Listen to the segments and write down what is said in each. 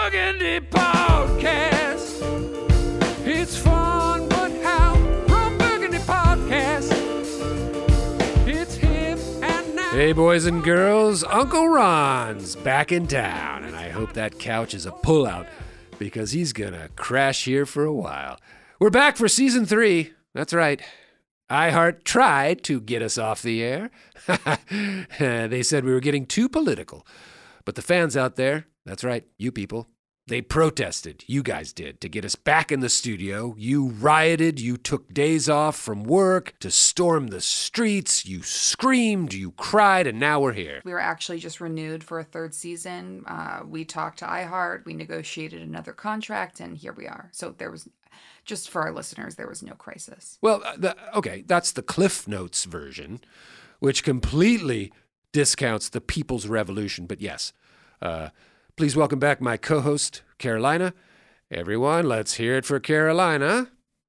Burgundy Podcast. It's fun, but how? Ron Burgundy Podcast. It's hip and now. Hey, boys and girls, Uncle Ron's back in town, and I hope that couch is a pullout because he's gonna crash here for a while. We're back for season 3. That's right. iHeart tried to get us off the air. They said we were getting too political. But the fans out there, that's right, you people, they protested, you guys did, to get us back in the studio. You rioted, you took days off from work to storm the streets, you screamed, you cried, and now we're here. We were actually just renewed for a 3rd season. We talked to iHeart, we negotiated another contract, and here we are. So there was, just for our listeners, there was no crisis. Well, okay, that's the Cliff Notes version, which completely discounts the People's Revolution. But yes, please welcome back my co-host, Carolina. Everyone, let's hear it for Carolina.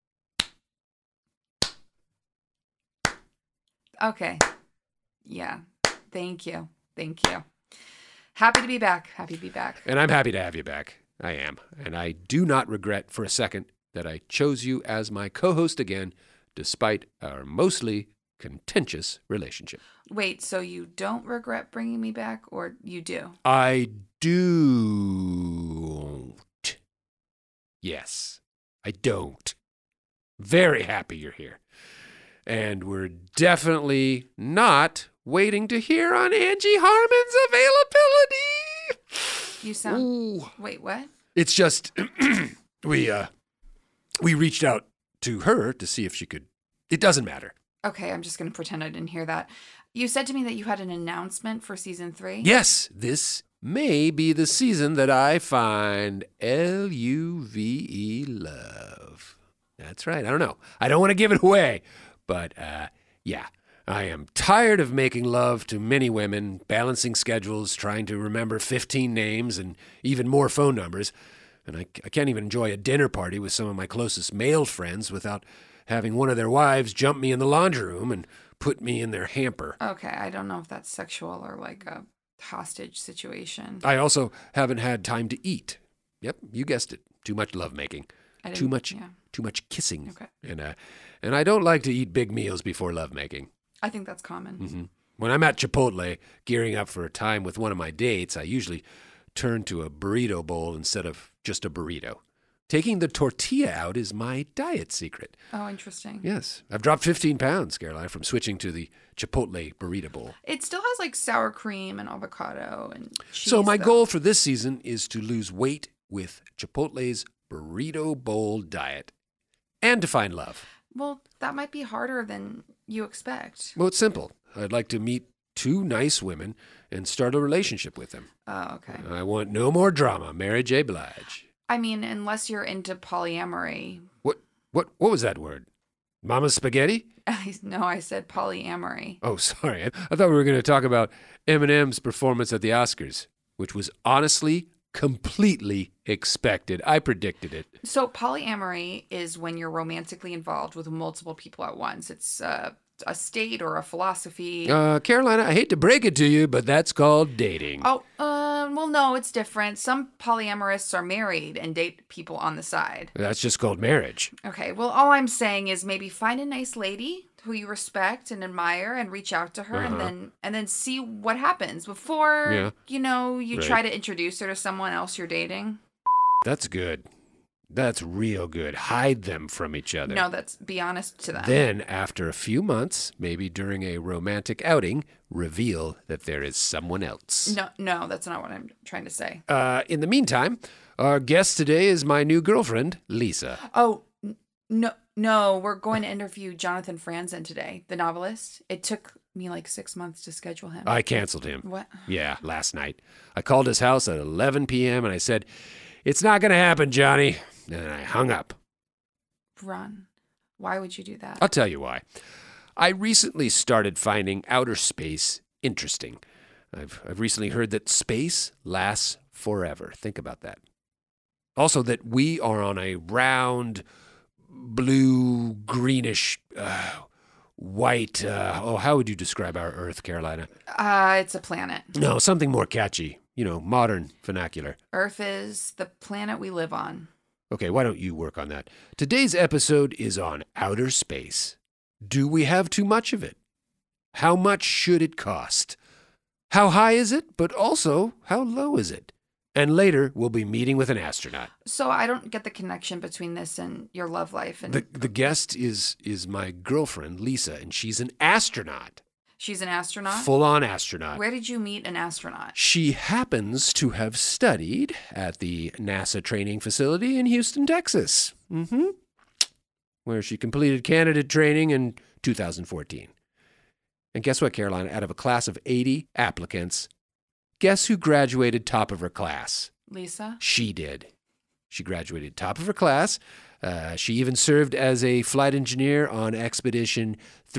Okay. Yeah. Thank you. Thank you. Happy to be back. Happy to be back. And I'm happy to have you back. I am. And I do not regret for a second that I chose you as my co-host again, despite our mostly contentious relationship. Wait, so you don't regret bringing me back, or you do? I don't. Yes, I don't. Very happy you're here. And we're definitely not waiting to hear on Angie Harmon's availability. You sound... Ooh. Wait, what? It's just, we reached out to her to see if she could. It doesn't matter. Okay, I'm just going to pretend I didn't hear that. You said to me that you had an announcement for season 3? Yes, this may be the season that I find L-U-V-E love. That's right. I don't know. I don't want to give it away. But, yeah, I am tired of making love to many women, balancing schedules, trying to remember 15 names and even more phone numbers. And I can't even enjoy a dinner party with some of my closest male friends without having one of their wives jump me in the laundry room and put me in their hamper. Okay, I don't know if that's sexual or like a hostage situation. I also haven't had time to eat. Yep, you guessed it. Too much lovemaking. Too much kissing. Okay. And I don't like to eat big meals before lovemaking. I think that's common. Mm-hmm. When I'm at Chipotle gearing up for a time with one of my dates, I usually turn to a burrito bowl instead of just a burrito. Taking the tortilla out is my diet secret. Oh, interesting. Yes. I've dropped 15 pounds, Caroline, from switching to the Chipotle burrito bowl. It still has like sour cream and avocado and cheese. So my goal for this season is to lose weight with Chipotle's burrito bowl diet and to find love. Well, that might be harder than you expect. Well, it's simple. I'd like to meet 2 nice women and start a relationship with them. Oh, okay. I want no more drama. Mary J. Blige. I mean, unless you're into polyamory. What was that word? Mama Spaghetti? No, I said polyamory. Oh, sorry. I thought we were going to talk about Eminem's performance at the Oscars, which was honestly completely expected. I predicted it. So polyamory is when you're romantically involved with multiple people at once. It's a state or a philosophy. Carolina, I hate to break it to you, but that's called dating. Oh, well, no, it's different. Some polyamorists are married and date people on the side. That's just called marriage. Okay, well, all I'm saying is maybe find a nice lady who you respect and admire and reach out to her and then see what happens before, you try to introduce her to someone else you're dating. That's good. That's real good. Hide them from each other. No, that's be honest to them. Then, after a few months, maybe during a romantic outing, reveal that there is someone else. No, that's not what I'm trying to say. In the meantime, our guest today is my new girlfriend, Lisa. Oh, no, we're going to interview Jonathan Franzen today, the novelist. It took me like 6 months to schedule him. I canceled him. What? Yeah, last night. I called his house at 11 p.m. and I said, "It's not going to happen, Johnny." And I hung up. Ron, why would you do that? I'll tell you why. I recently started finding outer space interesting. I've recently heard that space lasts forever. Think about that. Also that we are on a round, blue, greenish, white, how would you describe our Earth, Carolina? It's a planet. No, something more catchy. modern vernacular. Earth is the planet we live on. Okay, why don't you work on that? Today's episode is on outer space. Do we have too much of it? How much should it cost? How high is it, but also how low is it? And later, we'll be meeting with an astronaut. So I don't get the connection between this and your love life. And the guest is my girlfriend, Lisa, and she's an astronaut. She's an astronaut? Full-on astronaut. Where did you meet an astronaut? She happens to have studied at the NASA training facility in Houston, Texas. Where she completed candidate training in 2014. And guess what, Caroline? Out of a class of 80 applicants, guess who graduated top of her class? Lisa? She did. She graduated top of her class. She even served as a flight engineer on Expedition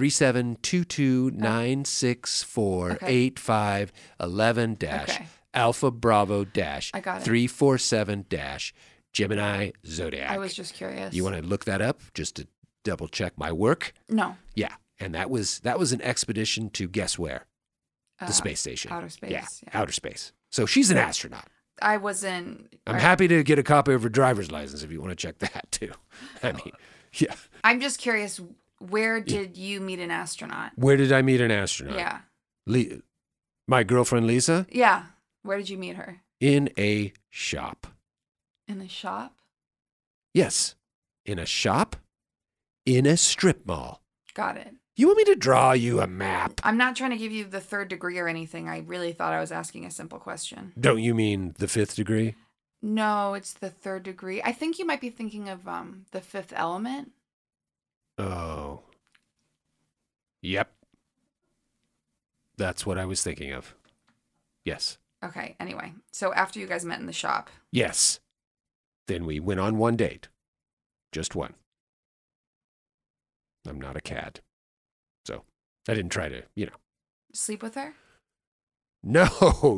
372296485111- Alpha Bravo dash 347 dash Gemini Zodiac. I was just curious. You want to look that up just to double check my work? No. Yeah, and that was an expedition to guess where? The space station. Outer space. Yeah, outer space. So she's an astronaut. I wasn't. I'm happy to get a copy of her driver's license if you want to check that too. I mean, yeah. I'm just curious, where did you meet an astronaut? Where did I meet an astronaut? Yeah. My girlfriend Lisa? Yeah. Where did you meet her? In a shop. In a shop? Yes. In a shop? In a strip mall. Got it. You want me to draw you a map? I'm not trying to give you the 3rd degree or anything. I really thought I was asking a simple question. Don't you mean the 5th degree? No, it's the 3rd degree. I think you might be thinking of the 5th element. Oh. Yep. That's what I was thinking of. Yes. Okay, anyway. So after you guys met in the shop. Yes. Then we went on one date. Just one. I'm not a cad. So I didn't try to, Sleep with her? No.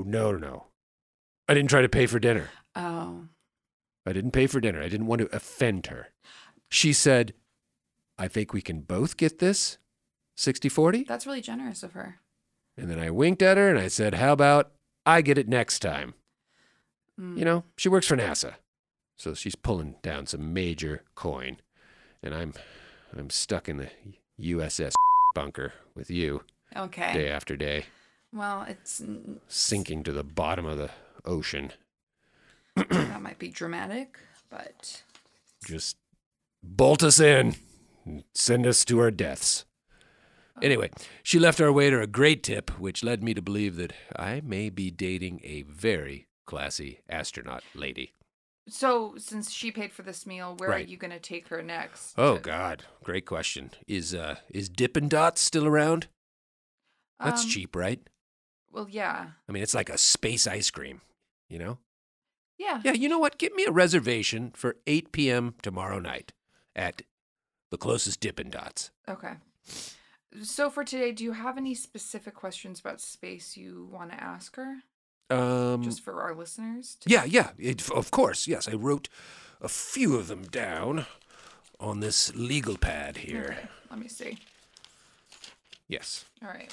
I didn't try to pay for dinner. Oh. I didn't pay for dinner. I didn't want to offend her. She said, I think we can both get this 60-40. That's really generous of her. And then I winked at her and I said, how about I get it next time? She works for NASA. So she's pulling down some major coin. And I'm stuck in the USS bunker with you. Okay. Day after day. Well, it's sinking to the bottom of the ocean. That might be dramatic, but just bolt us in and send us to our deaths. Anyway, she left our waiter a great tip, which led me to believe that I may be dating a very classy astronaut lady. So, since she paid for this meal, where are you going to take her next? Oh, God. Great question. Is Dippin' Dots still around? That's cheap, right? Well, yeah. I mean, it's like a space ice cream, Yeah. Yeah, you know what? Give me a reservation for 8 p.m. tomorrow night at the closest Dippin' Dots. Okay. So, for today, do you have any specific questions about space you want to ask her? Just for our listeners? Yeah, of course, yes. I wrote a few of them down on this legal pad here. Okay, let me see. Yes. All right.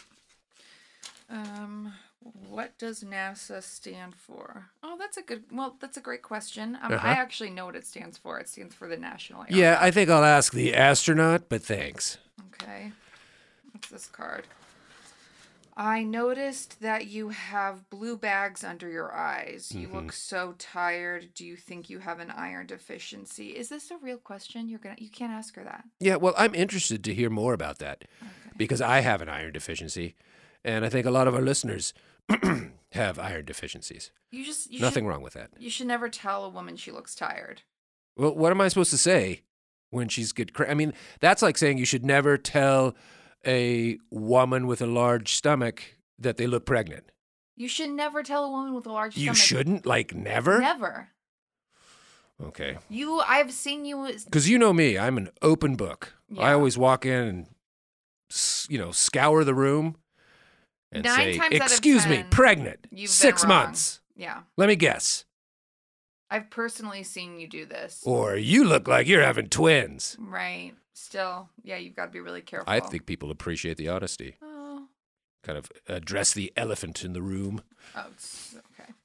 What does NASA stand for? Oh, that's a great question. I actually know what it stands for. It stands for the National Air. Yeah, I think I'll ask the astronaut, but thanks. Okay. What's this card? I noticed that you have blue bags under your eyes. You look so tired. Do you think you have an iron deficiency? Is this a real question? You can't ask her that. Yeah, well, I'm interested to hear more about that because I have an iron deficiency, and I think a lot of our listeners have iron deficiencies. Nothing wrong with that. You should never tell a woman she looks tired. Well, what am I supposed to say when she's I mean, that's like saying you should never tell a woman with a large stomach that they look pregnant. You should never tell a woman with a large stomach. You shouldn't? Like never? Never. Okay. I've seen you. Because you know me, I'm an open book. Yeah. I always walk in and, scour the room and say, excuse me, pregnant, 6 months. Yeah. Let me guess. I've personally seen you do this. Or you look like you're having twins. Right. Still, yeah, you've got to be really careful. I think people appreciate the honesty. Oh. Kind of address the elephant in the room. Oh, it's okay.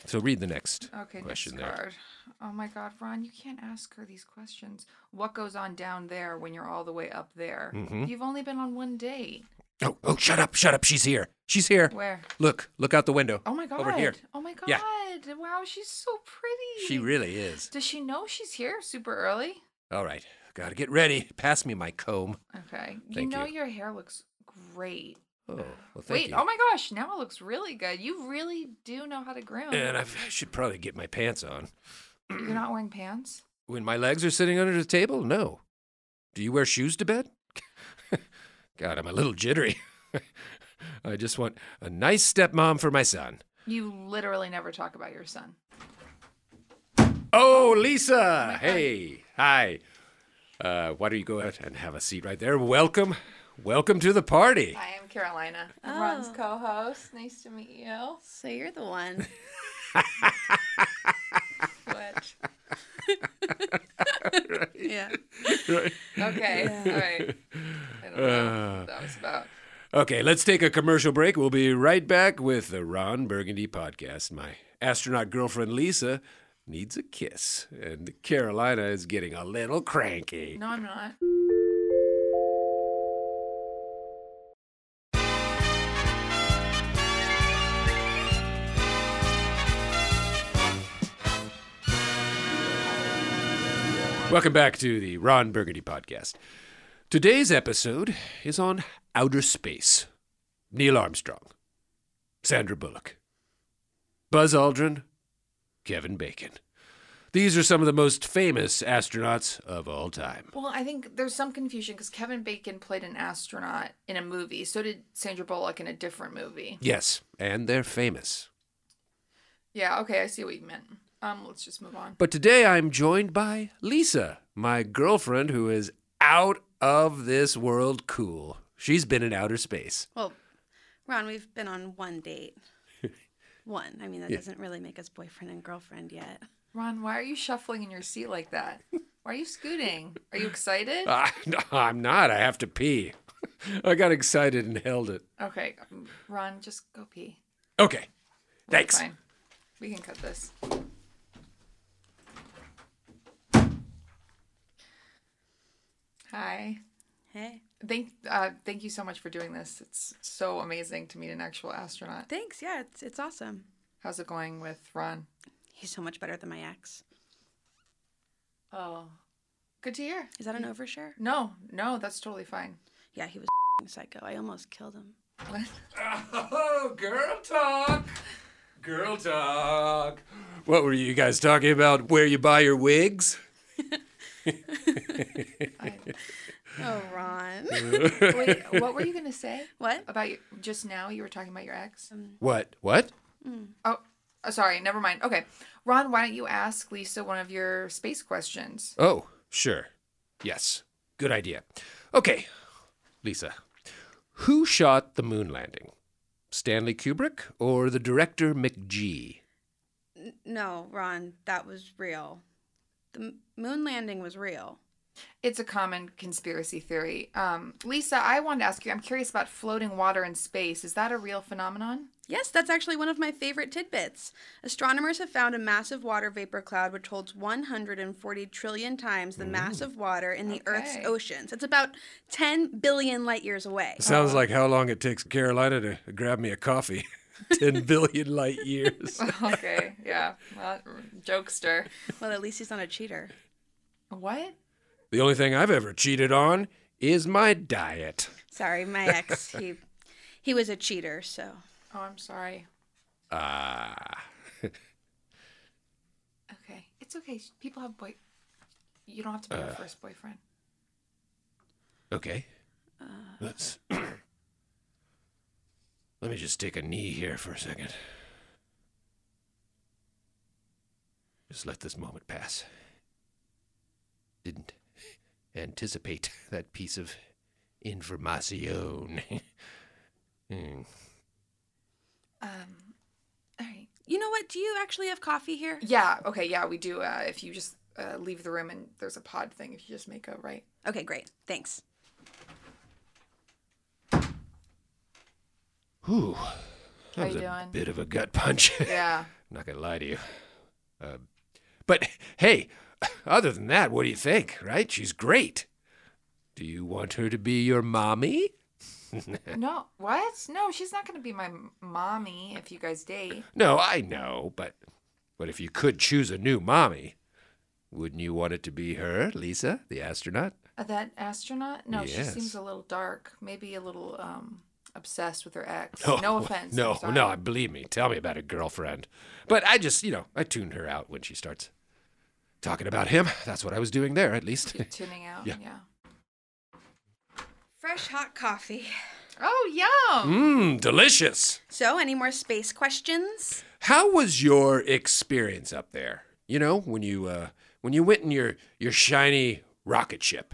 So read the next Okay, question next there. card. Oh my God, Ron, you can't ask her these questions. What goes on down there when you're all the way up there? Mm-hmm. You've only been on one date. Oh, shut up. She's here. She's here. Where? Look out the window. Oh my God. Over here. Oh my God. Yeah. Wow, she's so pretty. She really is. Does she know she's here super early? All right. Gotta get ready. Pass me my comb. Okay. Thank you. Your hair looks great. Oh, well, thank Wait, you. oh my gosh, now it looks really good. You really do know how to groom. And I should probably get my pants on. You're not wearing pants? When my legs are sitting under the table? No. Do you wear shoes to bed? God, I'm a little jittery. I just want a nice stepmom for my son. You literally never talk about your son. Oh, Lisa! Hey, hi. Why don't you go ahead and have a seat right there? Welcome to the party. I am Carolina. Oh. Ron's co-host. Nice to meet you. So you're the one. What? Right. Yeah. Right. Okay. All right. I don't know what that was about. Okay, let's take a commercial break. We'll be right back with the Ron Burgundy podcast. My astronaut girlfriend Lisa needs a kiss, and Carolina is getting a little cranky. No, I'm not. Welcome back to the Ron Burgundy podcast. Today's episode is on outer space. Neil Armstrong, Sandra Bullock, Buzz Aldrin, Kevin Bacon. These are some of the most famous astronauts of all time. Well, I think there's some confusion because Kevin Bacon played an astronaut in a movie. So did Sandra Bullock in a different movie. Yes, and they're famous. Yeah, okay, I see what you meant. Let's just move on. But today I'm joined by Lisa, my girlfriend who is out of this world cool. She's been in outer space. Well, Ron, we've been on one date. One. I mean, that doesn't really make us boyfriend and girlfriend yet. Ron, why are you shuffling in your seat like that? Why are you scooting? Are you excited? No, I'm not. I have to pee. I got excited and held it. Okay, Ron, just go pee. Okay, thanks. Fine. We can cut this. Hi. Hey. Thank you so much for doing this. It's so amazing to meet an actual astronaut. Thanks. Yeah, it's awesome. How's it going with Ron? He's so much better than my ex. Oh, good to hear. Is that an overshare? No, that's totally fine. Yeah, he was psycho. I almost killed him. What? Oh, girl talk. Girl talk. What were you guys talking about? Where you buy your wigs? Oh, Ron. Wait, what were you gonna say? What? About just now? You were talking about your ex. What? Oh, sorry. Never mind. Okay, Ron, why don't you ask Lisa one of your space questions? Oh, sure. Yes. Good idea. Okay, Lisa. Who shot the moon landing? Stanley Kubrick or the director McGee? No, Ron, that was real. The moon landing was real. It's a common conspiracy theory. Lisa, I wanted to ask you, I'm curious about floating water in space. Is that a real phenomenon? Yes, that's actually one of my favorite tidbits. Astronomers have found a massive water vapor cloud which holds 140 trillion times the mass of water in the Earth's oceans. It's about 10 billion light years away. Sounds like how long it takes Carolina to grab me a coffee. 10 billion light years. Okay, yeah. Well, jokester. Well, at least he's not a cheater. What? The only thing I've ever cheated on is my diet. Sorry, my ex, he was a cheater, so. Oh, I'm sorry. Okay. Okay. It's okay. People have You don't have to be your first boyfriend. Okay. Let's... Let me just take a knee here for a second. Just let this moment pass. Didn't anticipate that piece of information. All right. You know what? Do you actually have coffee here? Yeah. Okay. Yeah, we do. If you just leave the room and there's a pod thing, if you just make a right. Okay, great. Thanks. Whew. How That was you a doing? bit of a gut punch. Yeah. I'm not going to lie to you. But hey, other than that, what do you think, right? She's great. Do you want her to be your mommy? No, what? No, she's not going to be my mommy if you guys date. No, I know, but if you could choose a new mommy, wouldn't you want it to be her, Lisa, the astronaut? That astronaut? No, Yes. She seems a little dark. Maybe a little obsessed with her ex. Oh, no offense. No, believe me. Tell me about a girlfriend. But I just, I tuned her out when she starts talking about him. That's what I was doing there, at least. Tuning out, Yeah. Fresh hot coffee. Oh, yum. Delicious. So, any more space questions? How was your experience up there? When you went in your shiny rocket ship.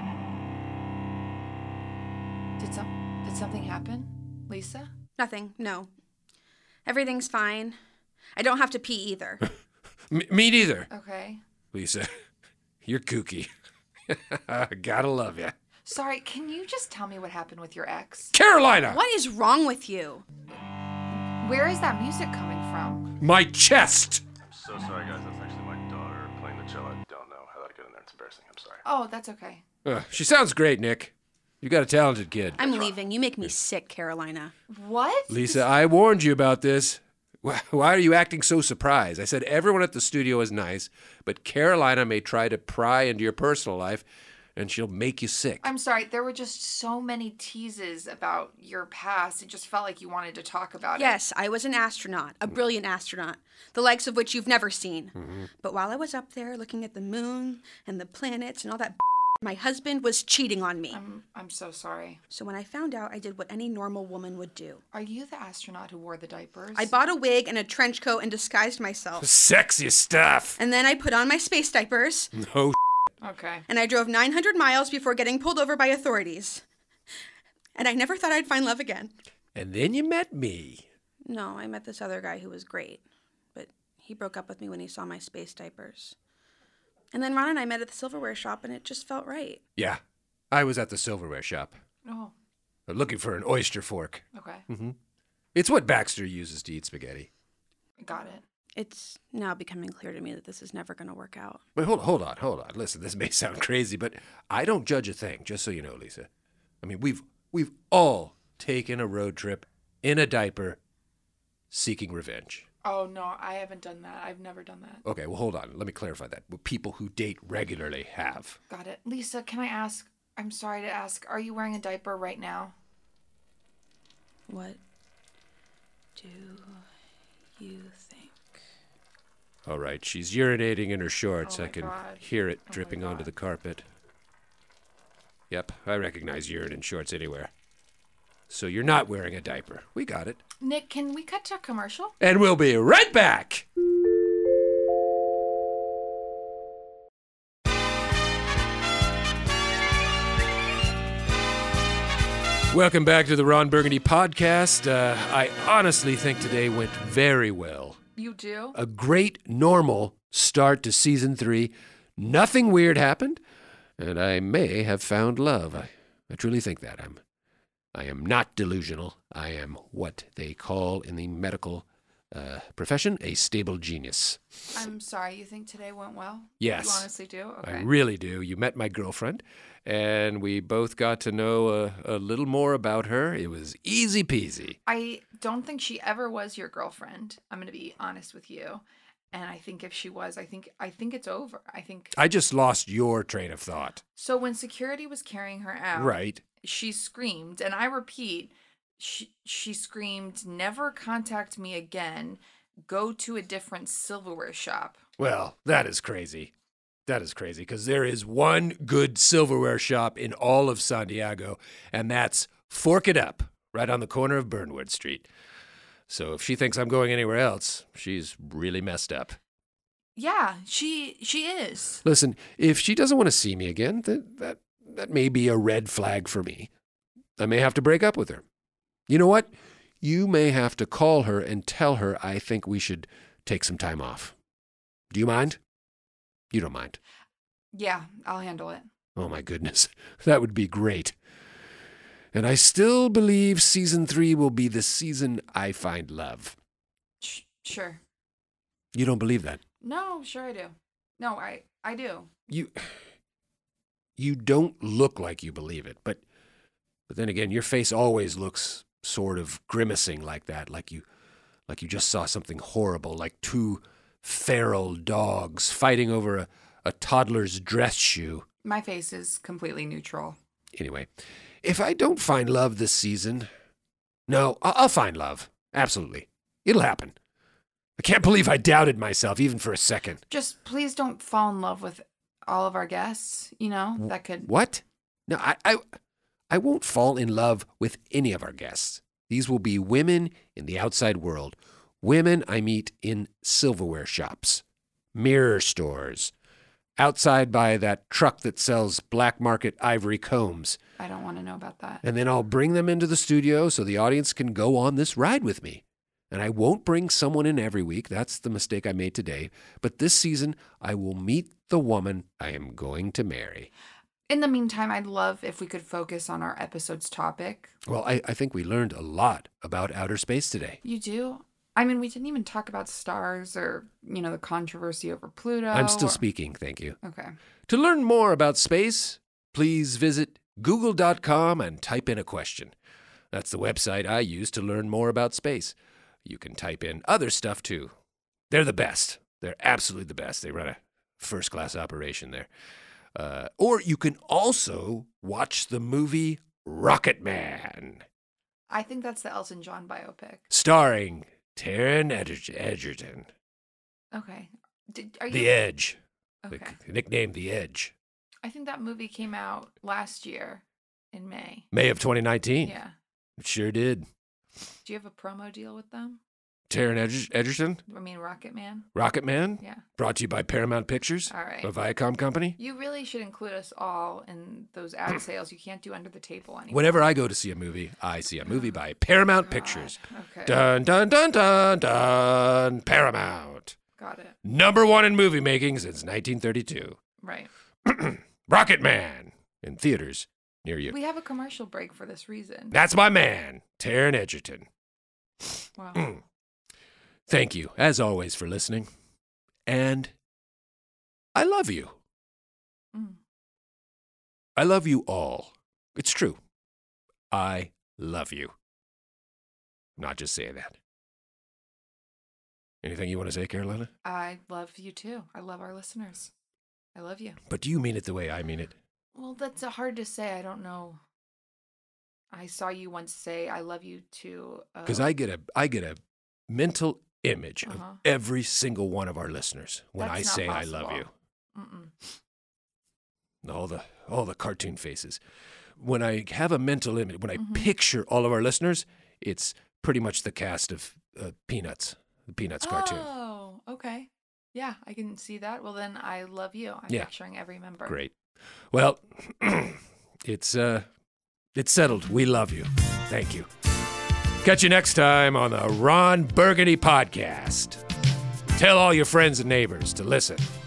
Did something happen, Lisa? Nothing, no. Everything's fine. I don't have to pee either. Me neither. Okay. Lisa, you're kooky. Gotta love you. Sorry, can you just tell me what happened with your ex? Carolina! What is wrong with you? Where is that music coming from? My chest! I'm so sorry, guys. That's actually my daughter playing the cello. I don't know how that got in there. It's embarrassing. I'm sorry. Oh, that's okay. She sounds great, Nick. You got a talented kid. I'm leaving. You make me sick, Carolina. What? Lisa, I warned you about this. Why are you acting so surprised? I said everyone at the studio is nice, but Carolina may try to pry into your personal life, and she'll make you sick. I'm sorry. There were just so many teases about your past. It just felt like you wanted to talk about it. Yes, I was an astronaut, a brilliant astronaut, the likes of which you've never seen. Mm-hmm. But while I was up there looking at the moon and the planets and all that, my husband was cheating on me. I'm so sorry. So when I found out, I did what any normal woman would do. Are you the astronaut who wore the diapers? I bought a wig and a trench coat and disguised myself. Sexy stuff. And then I put on my space diapers. No. Okay. And I drove 900 miles before getting pulled over by authorities. And I never thought I'd find love again. And then you met me. No, I met this other guy who was great. But he broke up with me when he saw my space diapers. And then Ron and I met at the silverware shop, and it just felt right. Yeah, I was at the silverware shop. Oh, Looking for an oyster fork. okay. Mm-hmm. It's what Baxter uses to eat spaghetti. Got it. It's now becoming clear to me that this is never going to work out. Wait, hold on. Listen, this may sound crazy, but I don't judge a thing, just so you know, Lisa. I mean, we've all taken a road trip in a diaper seeking revenge. Oh, no, I haven't done that. I've never done that. Okay, well, hold on. Let me clarify that. What people who date regularly have. Got it. Lisa, can I ask? I'm sorry to ask. Are you wearing a diaper right now? What do you think? All right, she's urinating in her shorts. Oh I my can God. hear it Oh my dripping onto God. the carpet. Yep, I recognize urine in shorts anywhere. So you're not wearing a diaper. We got it. Nick, can we cut to a commercial? And we'll be right back. Welcome back to the Ron Burgundy podcast. I honestly think today went very well. You do? A great normal start to season 3. Nothing weird happened, and I may have found love. I truly think that. I am not delusional. I am what they call in the medical profession a stable genius. I'm sorry. You think today went well? Yes. You honestly do? Okay. I really do. You met my girlfriend, and we both got to know a little more about her. It was easy peasy. I don't think she ever was your girlfriend. I'm going to be honest with you. And I think if she was, I think it's over. I just lost your train of thought. So when security was carrying her out, Right. she screamed, and I repeat, she screamed, "Never contact me again. Go to a different silverware shop." Well, that is crazy. That is crazy, because there is one good silverware shop in all of San Diego, and that's Fork It Up, right on the corner of Burnwood Street. So if she thinks I'm going anywhere else, she's really messed up. Yeah, she is. Listen, if she doesn't want to see me again, that may be a red flag for me. I may have to break up with her. You know what? You may have to call her and tell her I think we should take some time off. Do you mind? You don't mind. Yeah, I'll handle it. Oh my goodness, that would be great. And I still believe season 3 will be the season I find love. Sure. You don't believe that? No, sure I do. No, I do. You don't look like you believe it, but then again, your face always looks sort of grimacing like that, like you just saw something horrible, like two feral dogs fighting over a toddler's dress shoe. My face is completely neutral. Anyway, if I don't find love this season, no, I'll find love. Absolutely. It'll happen. I can't believe I doubted myself even for a second. Just please don't fall in love with all of our guests, that could... What? No, I won't fall in love with any of our guests. These will be women in the outside world. Women I meet in silverware shops, mirror stores, outside by that truck that sells black market ivory combs. I don't want to know about that. And then I'll bring them into the studio so the audience can go on this ride with me. And I won't bring someone in every week. That's the mistake I made today. But this season, I will meet the woman I am going to marry. In the meantime, I'd love if we could focus on our episode's topic. Well, I think we learned a lot about outer space today. You do? I mean, we didn't even talk about stars or, the controversy over Pluto. I'm still speaking, thank you. Okay. To learn more about space, please visit google.com and type in a question. That's the website I use to learn more about space. You can type in other stuff, too. They're the best. They're absolutely the best. They run a first-class operation there. Or you can also watch the movie Rocket Man. I think that's the Elton John biopic. Starring Taron Egerton. Okay. The Edge. Okay. Nicknamed The Edge. I think that movie came out last year in May. May of 2019. Yeah. It sure did. Do you have a promo deal with them? Taron Egerton? I mean, Rocket Man? Rocket Man? Yeah. Brought to you by Paramount Pictures? All right. A Viacom company? You really should include us all in those ad sales. You can't do under the table anymore. Whenever I go to see a movie, I see a movie by Paramount Pictures. Okay. Dun, dun, dun, dun, dun. Paramount. Got it. #1 in movie making since 1932. Right. Rocket Man. In theaters near you. We have a commercial break for this reason. That's my man, Taron Egerton. Wow. Thank you, as always, for listening. And I love you. I love you all. It's true. I love you. I'm not just saying that. Anything you want to say, Carolina? I love you too. I love our listeners. I love you. But do you mean it the way I mean it? Well, that's hard to say. I don't know. I saw you once say, I love you too. Because I get a mental image of every single one of our listeners when I say possible. I love you. All the cartoon faces. When I have a mental image, when I picture all of our listeners, it's pretty much the cast of Peanuts, the Peanuts cartoon. Oh, okay. Yeah, I can see that. Well, then I love you. I'm picturing every member. Great. Well, it's settled. We love you. Thank you. Catch you next time on the Ron Burgundy Podcast. Tell all your friends and neighbors to listen.